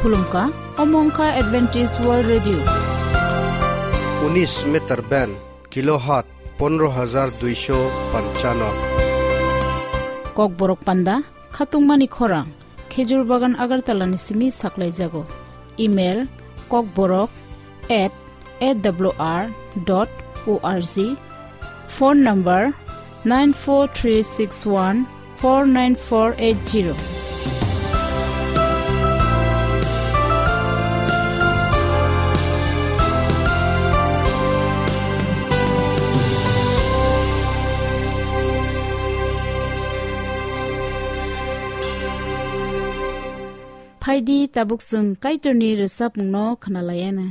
khulumka omongka Adventist World Radio 19 meter band kilohertz 15,295 kok borok panda khatung mani khorang khejur bagan agartala ni simi saklai jago email kokborok@awr.org phone number 9436149480 Phaidi tabuk sung kaitoni resap no khnalayana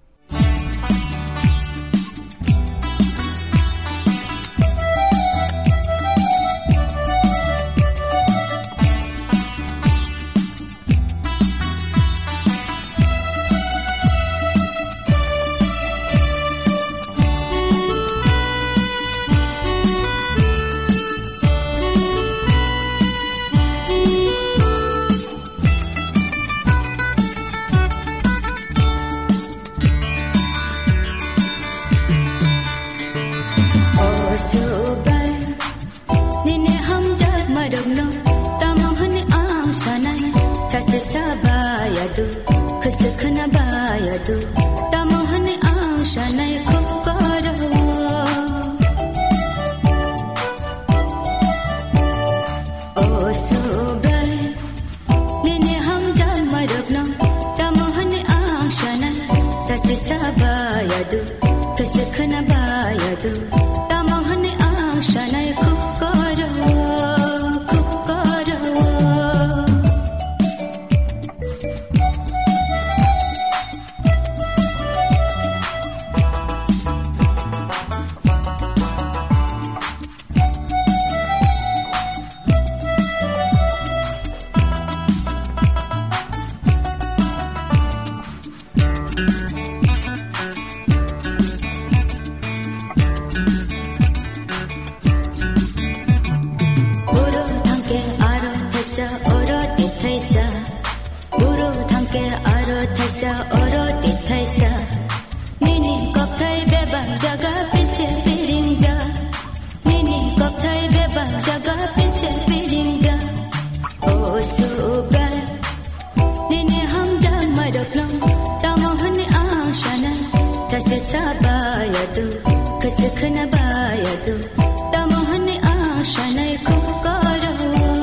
Sabayadu, kesakna bayadu, tamohan ashanay kukaro. Oh sobray, nene ham jal marabna, tamohan ashanay, tase sabayadu, kesakna bayadu, tamohan ashanay kukaro. Sabayadu, kesakna bayadu, tamohan ashanay kukaro.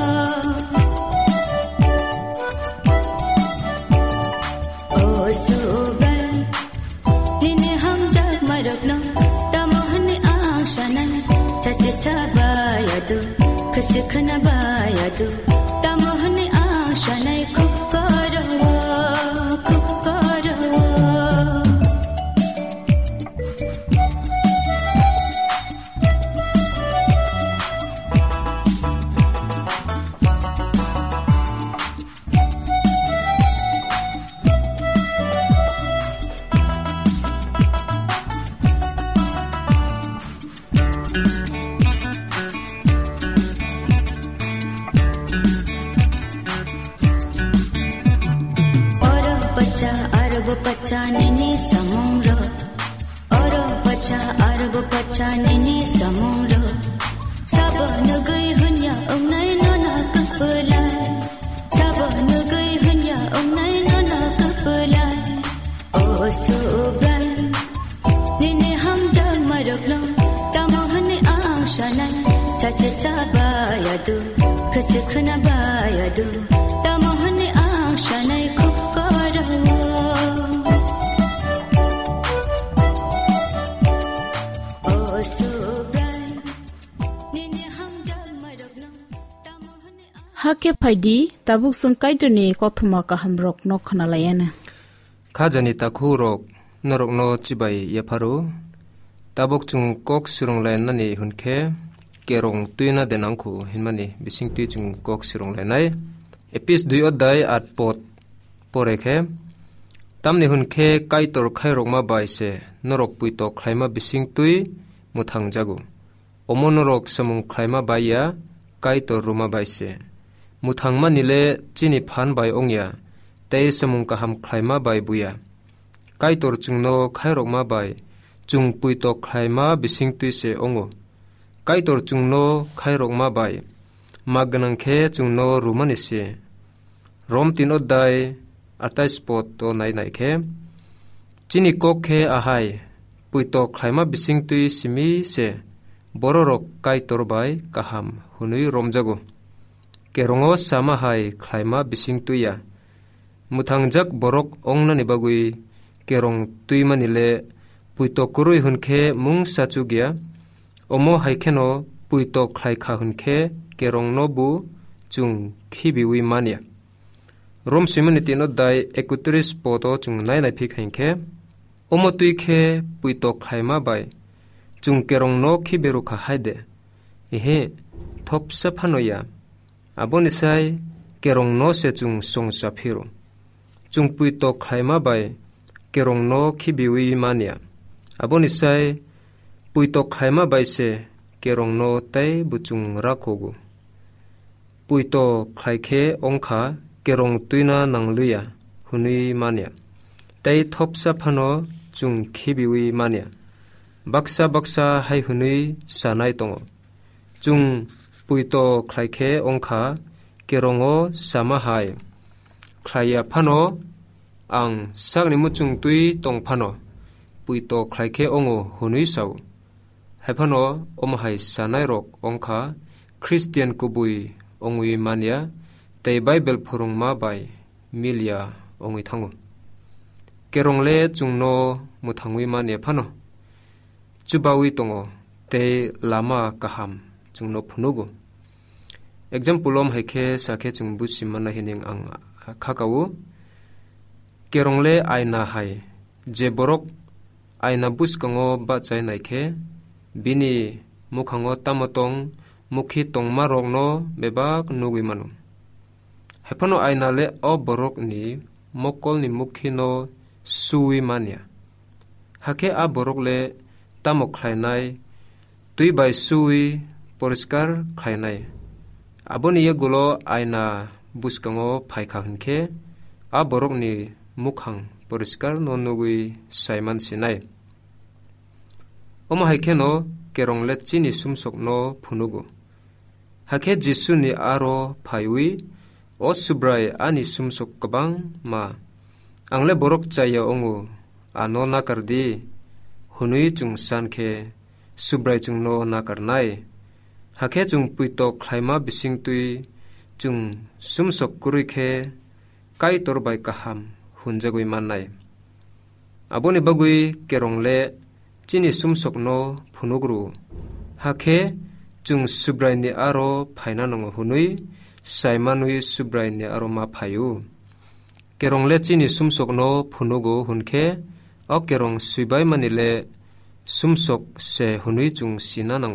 Oh sobray, nene ham jag maragna, tamohan ashanay, tase sabayadu, kesakna bayadu, tamohan ashanay kukaro. Pacha nini samuro, oro pacha arbo pacha nini samuro. Sabo nugai hunya ongnai nona kapulai, sabo nugai hunya ongnai nona kapulai. Oh sobray, nini ham jal maragno, tamohan ashanay, chase sabayadu, kesakna bayadu, tamohan ashanay kukaro. Hake phaidi tabuk sung kaitoni kothuma ka hamrok no khnalayana khajani takhurok norok no chibai yafaru tabuk chung kok sirong lain nani hunke kerong tuina denangkhu hinmani bising tu chung kok sirong lainai epis 2 odai at pot porekhe tamni hunke kaitor khairok ma baise norok puito khlaima bising tui muthang jagu omonorok samung khlaima baiya kaitor ruma baise muthangma nile chini phan bai ongya tei samung kaham khlaima bai buya kaitor chungno khairokma bai chung puitok khlaima bising tuise ongo kaitor chungno khairokma bai magnang khe chungno rumani se rom tin odai atai spot to nai nai khe chini kok khe ahai puitok khlaima bising tui simi se bororok kaitor bai kaham hunui romjago kerongo sama hai khlaima bising tuya mutangjak borok ongnani bagui kerong tuimanile puitok kurui hunkhe mung sachugya omo haikheno puitok khlaikha hunkhe kerong nobu chung khibiwi mania rom simaniti no dai 31 poto chung nai nai phik hainke omo tuikhe puitok khlaima bai chung kerong no khiberu kha haide ehe thop saphanoya abonisai kerong no se chung song saphiru chung puitok khlaima bai kerong no khibiwi mania abonisai puitok khlaima bai se kerong no tai buchung rakhogu puito khlaikhe ongkha kerong tuina nangluya hunui mania tai thopsa phano chung khibiwi mania baksa baksa hai hunui sanai tongo chung puito khlaikhe ongkha kerongo sama hai khlaya phano ang sagni muchung tui tong phano puito khlaikhe ongo hunui sau hai phano omhai sanai rok ongkha Christian kubui ongui mania tei Bible phurung ma bai milia ongui thangu kerongle chungno muthangui mania phano chubawi tongo tei lama kaham chungno phunugu example om haikhe sakhe chungbu simana hining ang khakau kerongle aina hai je borok aina buskango ba chai naikhe bini mukhango tamotong mukhi tongma rokno bebak nugui manu hepano aina le o borok ni mokol ni mukhi no sui mania hake a borok le tamok khlainai tui bai sui poriskar khlainai aboni ye gulo aina buskango phaikha hunke a borok ni mukhang poriskar no nugui saiman sinai oma haikeno kerong le chini sumsok no phunugu hake jisu ni aro phaiwi o subrai ani sumsok kabang ma angle borok chaya ongu ano nakardi hunui chung sankhe subrai chung no nakarnai hake chung puito khlaima bising tui chung sumsok kurikhe kai torbai kaham hunjagui mannai aboni bagui kerongle chini sumsok no phunugru hake chung subrai ni aro phaina nang hunui saimanui subrai ni aro ma phayu kerongle chini sumsok no phunugo hunke o kerong subai manile sumsok se hunui chung sina nang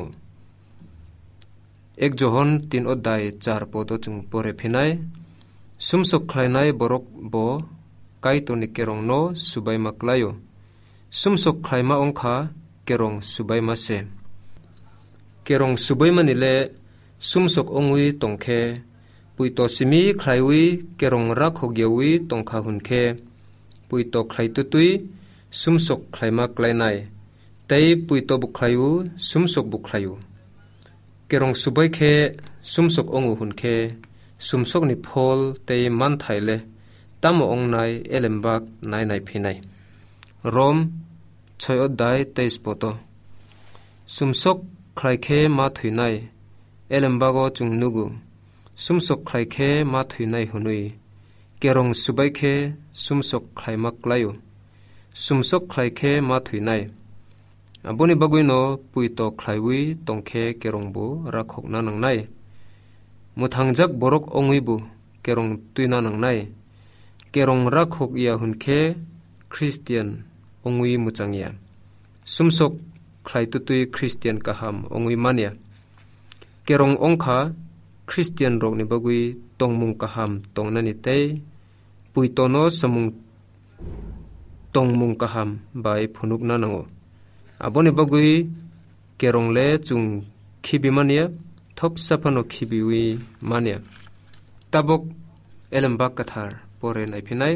ek johon 3 odai 4 poto chung pore phinai sumsok khlainai borok bo kai to ni kerong no subai maklayo sumsok khlaima ongkha kerong subai ma se kerong subai manile sumsok ongui tongkhe puito simi khlaiwi kerong ra khogyewi tongkha hunke puito khlaitutui sumsok khlaima klainai tei puito bukhlayu sumsok bukhlayu kerong subai khe sumsok ongu hunke sumsok ni phol tei man thaile tamo ongnai elembak nai nai phinai rom 6 odai 23 poto sumsok khlaikhe ma thuinai elembago chungnugu sumsok khlaikhe ma thuinai hunui kerong subaikhe sumsok khlaima klayo sumsok khlaikhe ma thuinai aboni baguino puito khlaiwi tongkhe kerongbu rakhokna nangnai muthangjak borok onguibu kerong tuina nangnai kerong rakhok ya hunke Christian ongui muchangya sumsok khlaitutui Christian kaham ongui mania kerong ongkha Christian rok ni bagui tongmung kaham tongnani tei puitono samung tongmung kaham bai phunukna nango aboni bagui kerongle chung khibi mania thop sapano khibiwi mania tabok elembak kathar pore nai phinai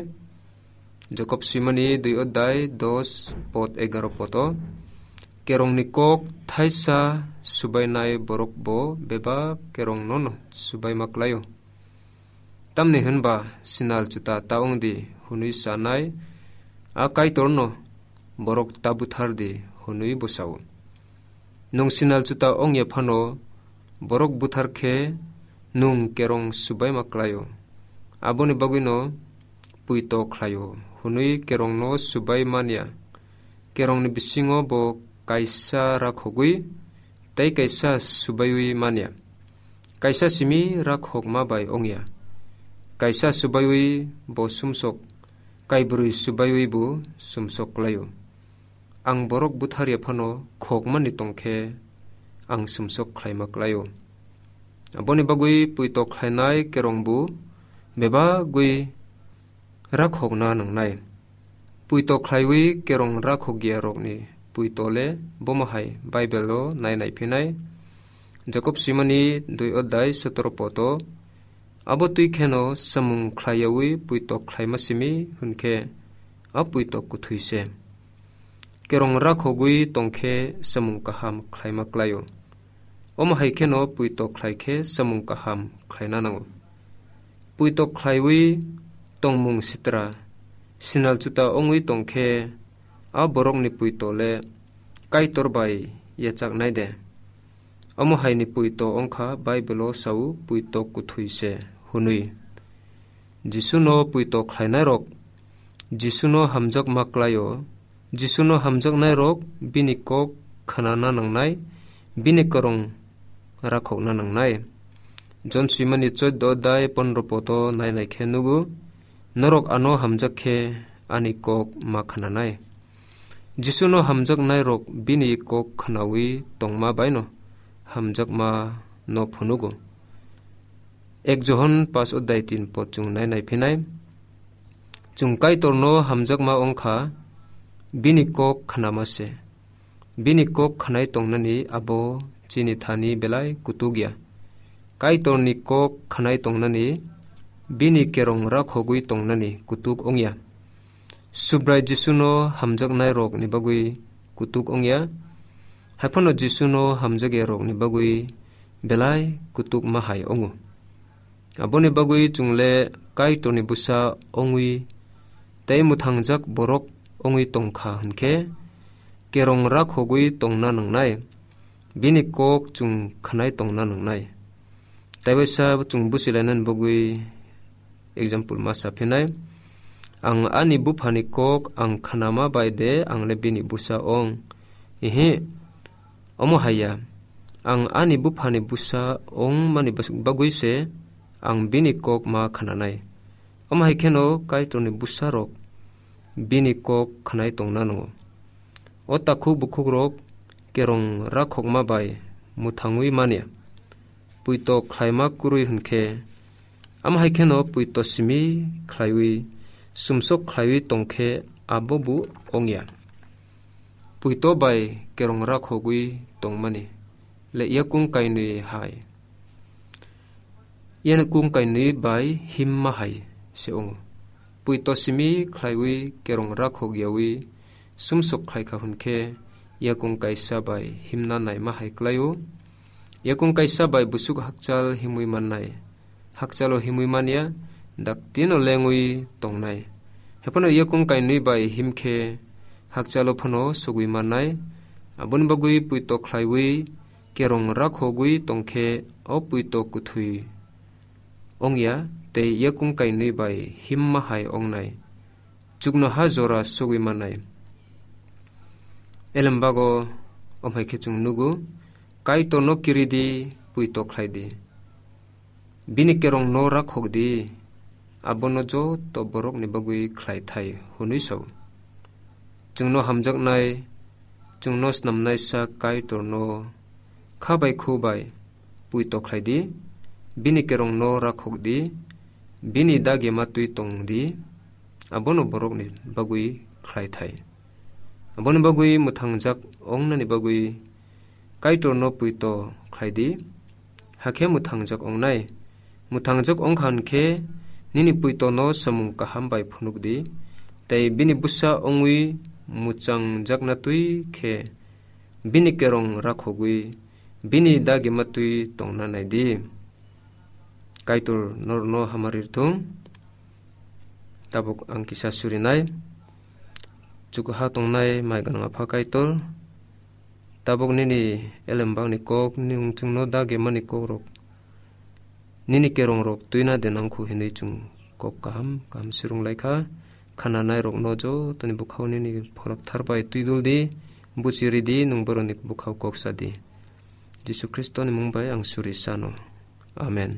Jacob simani 2 adai 10 pot 11 poto kerong ni kok thaisa subai nai borok bo beba kerong nono subai maklayo tamni hunba sinal chuta taung di hunui sanai akai torno borok tabuthar di hunui bosau nong sinal chuta ongye phano borok buthar khe nung kerong subai maklayo aboni bagino puito khlayo hunui kerong no subai mania kerong ni bisingo bo kaisa rakhogui tai kaisa subaiwi mania kaisa simi rakhogma bai ongya kaisa subaiwi bo sumsok kaibrui subaiwi bu sumsok layo ang borok buthari phano khogmani tongkhe ang sumsok khlaimak layo aboni bagui puito khlainai kerongbu beba gui rakhogna nangnai puito khlaiwi kerong rakhogya rokni puitole bomahai bible nai nai phinai Jacob simani 2 adai 17 poto abo tui kheno samung khlaiwi puito khlaimasimi hunke apuito kuthuise kerong rakhogui tongkhe samung kaham khlaimaklayo omahai kheno puito khlaikhe samung kaham khlaina nango puito khlaiwi tongmung sitra sinal chuta ongui tongkhe a borok ni puitole kai torbai yachak naide amo haini puito ongkha bible sau puito kuthuise hunui jisuno puito khlainai rok jisuno hamjak maklayo jisuno hamjak nai rok bini kok khanana nangnai bini korong rakhokna nangnai jon simani 14 dai 15 poto nai nai khenugu norok ano hamjak khe ani kok makhananai jisuno hamjak nai rok bini kok khanawi tongma baino hamjak ma no phunugo ek johon 5 adai 3 pot chung nai nai phinai chungkai torno hamjak ma ongkha bini kok khanamase bini kok khanai tongnani abo chini thani belai kutugya kai torni kok khanai tongnani bini kerong rakhogui tongnani kutuk ongya subrai jisuno hamjak nai rok ni bagui kutuk ongya haphano jisuno hamjage rok ni bagui belai kutuk mahai ongu aboni bagui chungle kai toni busa ongui tai muthangjak borok ongui tongkha hunke kerong rakhogui tongna nangnai bini kok chung khanai tongna nangnai taibesa chung busilanan bagui example masa phinai ang ani buphani kok ang khanama baide ang le bini busa ong ehe omo haya ang ani buphani busa ong mani bagui se ang bini kok ma khananai omo hai kheno kai toni busa rok bini kok khanai tongna no ota khu bukhuk rok kerong rakhokma bai muthangui mania puito khlaima kurui hunke am hai kheno puito simi khlaiwi sumsok khlaiwi tongkhe abobu ongya puito bai kerong rakhogui tongmani le yakung kaini hai yen kung kaini bai himma hai se ong puito simi khlaiwi kerong rakhogyawi sumsok khlaika hunke yakung kaisa bai himna nai ma hai klayo yakung kaisa bai busuk hakchal himui mannai hakchalo himui mania daktino lengui tongnai hepano yakung kaini bai himkhe hakchalo phano sugui mannai abun bagui puito khlaiwi kerong rakhogui tongkhe o puito kuthui ongya te yakung kaini bai himma hai ongnai chugno hajora sugui mannai elambago omhai khechung nugu kai to no kiridi puito khlaidi bini kerong no rakhogdi abono jo to borok ni bagui khlai thai hunui sau chungno hamjak nai chungno snamnai sa kai to no khabai khubai puito khlaidi bini kerong no rakhogdi bini dage matui tongdi abono borok ni bagui khlai thai abono bagui muthangjak ongnani bagui kaito no puito khlaidi hakhe muthangjak ongnai muthangjak ongkhan khe nini puito no samung kaham bai phunuk di tai bini busa ongui muchang jakna tui khe bini kerong rakhogui bini dagi matui tongna nai di kaitur norno hamarir thung tabuk angkisa surinai chukuha tongnai mai gananga phakaitor tabuk nini elembang ni kok ning chungno dagi mani korok nini kerong rok tuina denang khu hinei chung kok kam sirung laikha khana nai rok nojo tani bukhau nini phorak tharbai tuidul di buchiri di nungboroni bukhau kok sadi Jesu Kristo ni mungbai ang suri sano amen.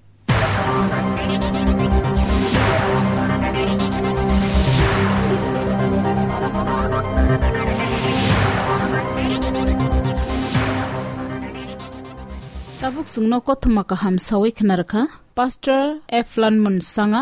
Tabuk sungno kothma kaham sawi khnarkha Pastor F Lanmun sanga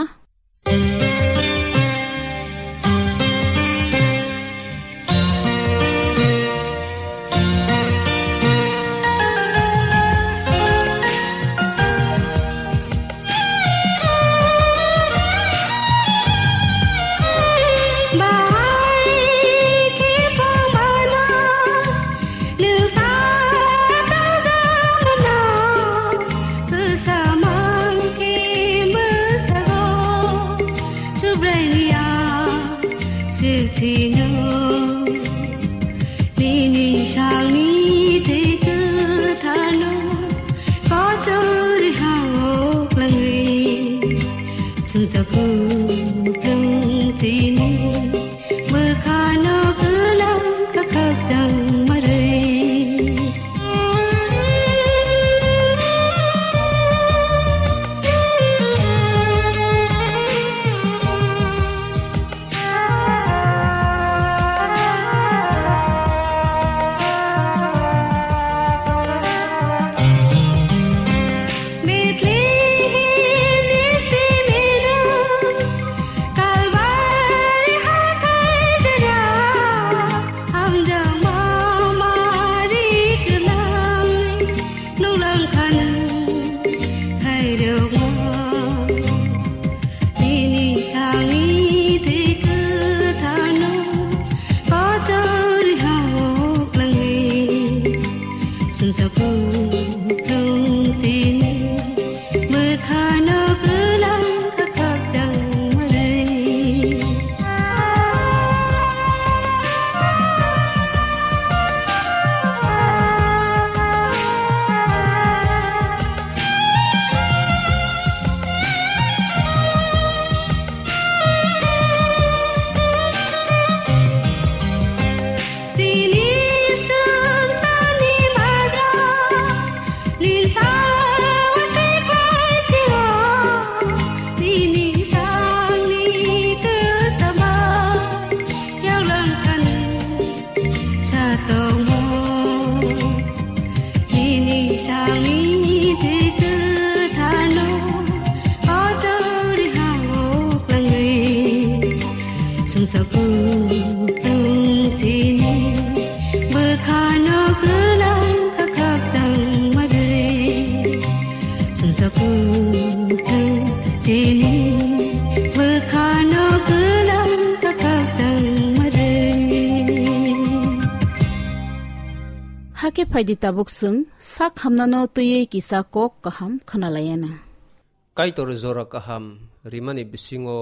hake phaidi tabuk sung sak hamnano tuye kisa kok kaham khanalayana kaitor zora kaham rimani bisingo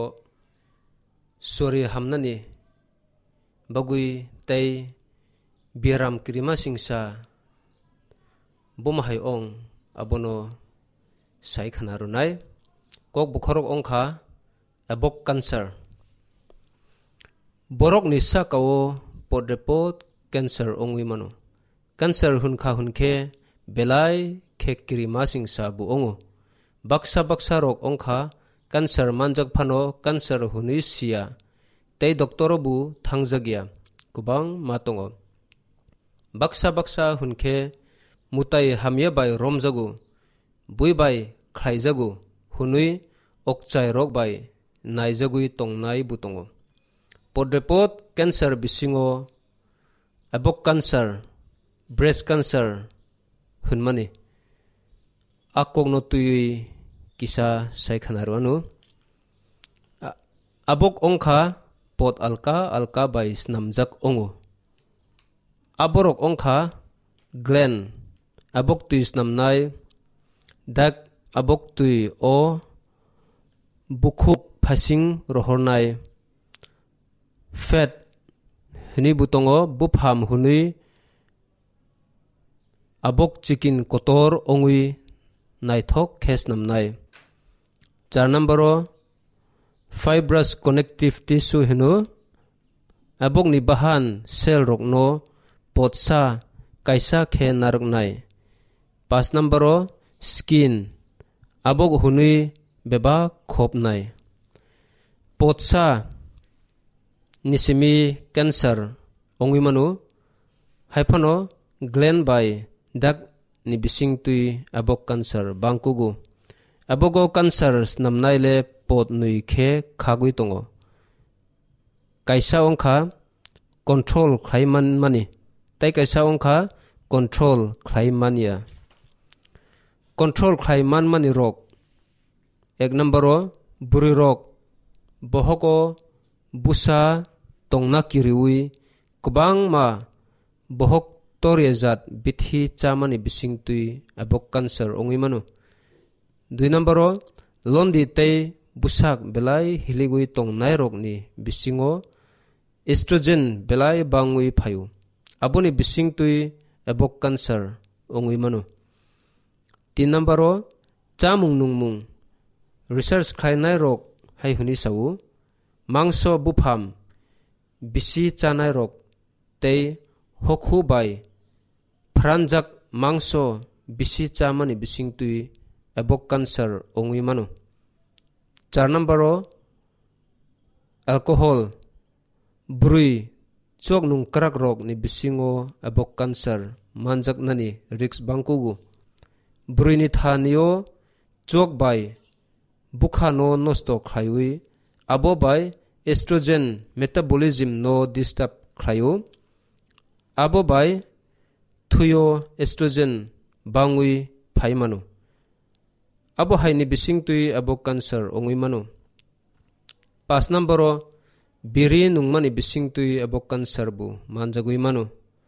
sori hamnani bagui tai biram krima singsa bomahai ong abono sai khanarunai kok bukhorok ongkha abok cancer borok nisa kawo podrepot cancer ongwi mano cancer hunkha hunke belai khekri masing sabu ongo baksa rok ongkha cancer manjak phano cancer hunisia tei doctor bu thangjagya kubang matongo baksa hunke mutai hamye bai romjagu bui bai khlaijagu hunui okchai rok bai naijagui tongnai butongo podrepot cancer bisingo abok cancer breast cancer hunmani akok no tui kisa sai khanaru anu abok ongkha pot alka bai snamjak ongu. Aborok ongkha Glenn abok tui snamnai dak abok tui o bukhuk phasing rohornai fet hini butongo bupham hunui abok chikin kotor ongui naithok khes namnai. 4 numbero fibrous connective tissue hinu abok ni bahan cell rokno potsa kaisa khe naroknai. 5 numbero skin abok hunui beba khopnai. Potsa nisimi cancer ongui manu haifano Glenn bai dak ni bising tui abok cancer bangkugu. Abogo cancer snamnai le pot nui khe khagui tongo. Kaisa ongkha control khlaiman mani tai kaisa ongkha control khlaimania. Control khlaiman mani rok 1 numbero buri rok bohoko busa tongna kiriui kubang ma bohok toriazat bithi chamani bising tui abok cancer ongui manu. 2 numbero londi tei busak belai hiligui tongnai rok ni bisingo estrogen belai bangui phayu aboni bising tui abok cancer ongui manu. 3 numbero chamung nungmung research khlainai rok hai huni sau mangso bupham bisi chanai rok tei hokhu bai pranjak mangso bisi chamani bising tui abok cancer ongui manu. 4 numbero alcohol brui chok nung krak rok ni bisingo abok cancer manjak nani risk bangkugu. Brui ni thanio chok bai bukha no nosto khlaiui abo bai estrogen metabolism no disturb khlayu abo bai thuyo estrogen bangui phai manu. Abo haini bising tui abo cancer ongui manu. 5 numbero biri nungmani bising tui abo cancer bu manjagui manu.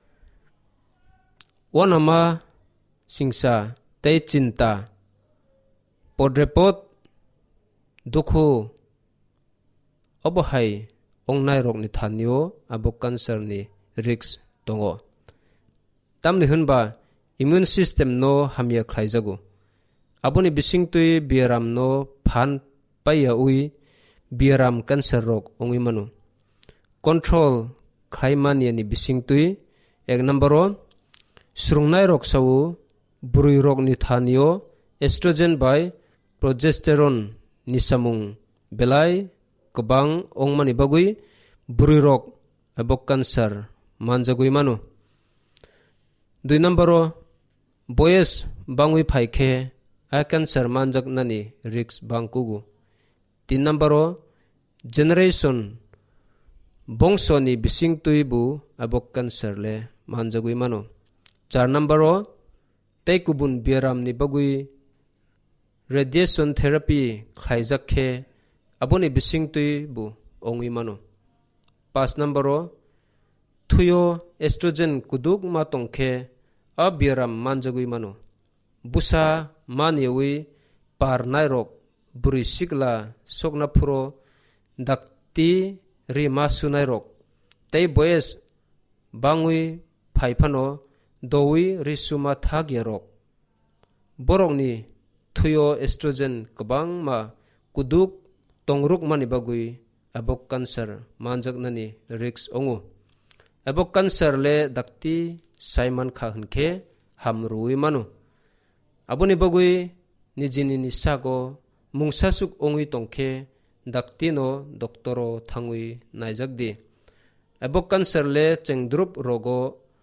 Wanama singsa tei cinta podrepot dukhu abo hai ongnai rok ni thanio abo cancer ni risk tongo. Tamni hunba immune system no hamya khlaijagu aboni bising tui biaram no phan paiya ui biaram cancer rok ongui manu. Control khlaimani ni bising tui 1 numbero srungnai rok sau brui rok ni thanio estrogen bai progesterone ni samung belai kubang ongmani bagui brui rok abok cancer manjagui manu. 2 numbero boys bangui phaikhe a cancer manjak nani risk bangkugu. 3 numbero generation bongso ni bising tui bu abok cancer le manjagui manu. 4 numbero tei kubun biaram ni bagui radiation therapy khaijak khe aboni bising tui bu ongui manu. 5 numbero thuyo estrogen kuduk ma tongkhe a biaram manjagui manu. Busa maniwi par nairok buri sikla sokna phuro dakti rima sunairok tei boys bangui phaifano dowi risuma thagyarok borok ni thuyo estrogen kabang ma kuduk tongruk mani bagui abok cancer manjak nani risk ongu. Abok cancer le dakti saiman kha hunke hamrui manu. Aboni bagui nijini nisago mungsasuk ongui tongkhe dakti no doktoro thangui naijak di. Abok cancer le chengdrup rogo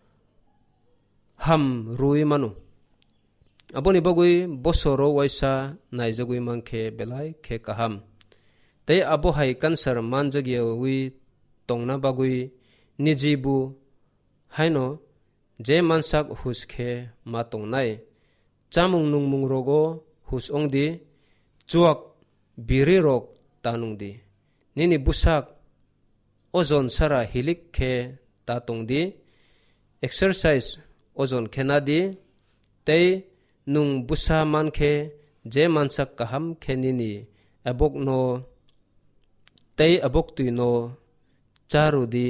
ham rui manu. Aboni bagui bosoro waisa naijagui mangkhe belai khe kaham. Tei abo hai cancer manjagyawi tongna bagui nijibu haino je mansak huskhe ma tongnai chamung nungmung rogo hus ongdi chuak biri rok tanungdi nini busak ozon sara hilik khe ta tongdi exercise ozon khenadi tei nung busa man khe je mansak kaham khenini abok no tei abok tuino charudi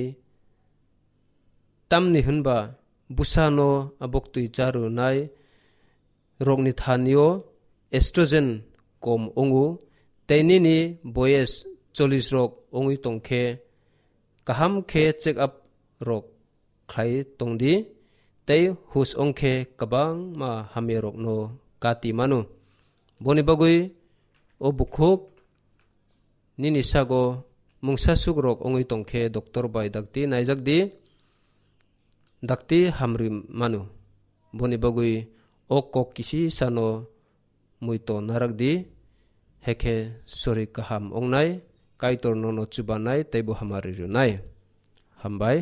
tamni hunba busa no abok tui charu nai rogni thanio estrogen kom ongu tei nini boyes 40 rok ongui tongkhe kaham khe check up rok khai tongdi tei hus ongkhe kabang ma hame rok no kati manu boni bagui o bukhuk nini sago mungsa suk rok ongui tongkhe doctor bai dakti naijak di dakti hamri manu boni bagui o kok kisi sano muito narak di hekhe sori kaham ongnai kaitor nono chubanai teibo hamari runai hambai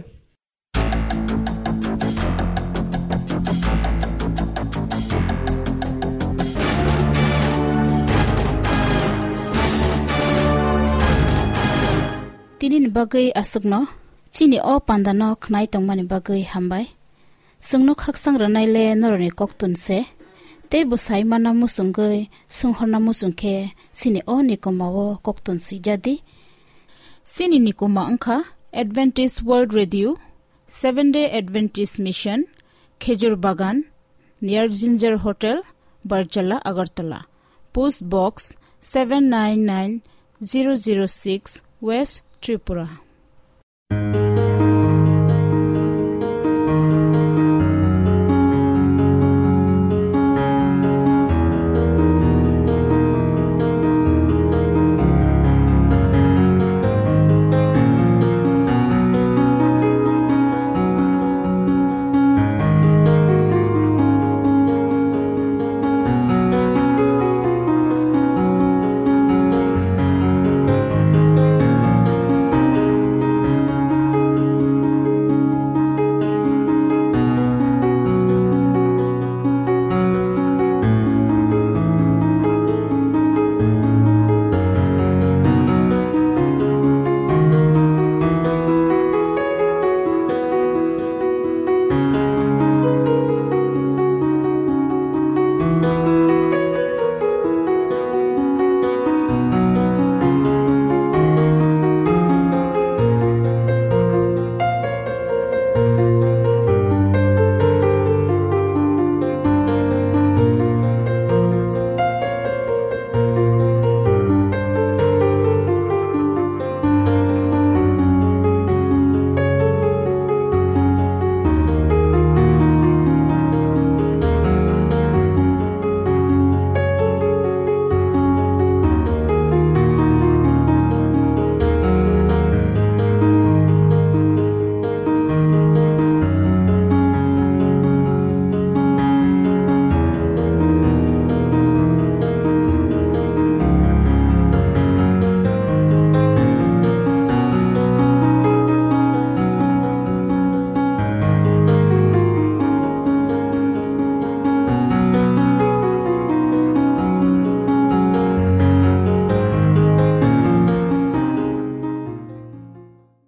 tinin bagai asukno chini o pandano khnai tongmani bagai hambai sungno khaksang ranai le norone koktun se teibo saimana musungai sunghorna musungkhe sini o nikomawo koktun sujadi sini nikoma angkha Adventist World Radio 7-day Adventist Mission Khejur Bagan near Ginger Hotel Barjala Agartala Post Box 799006 West Tripura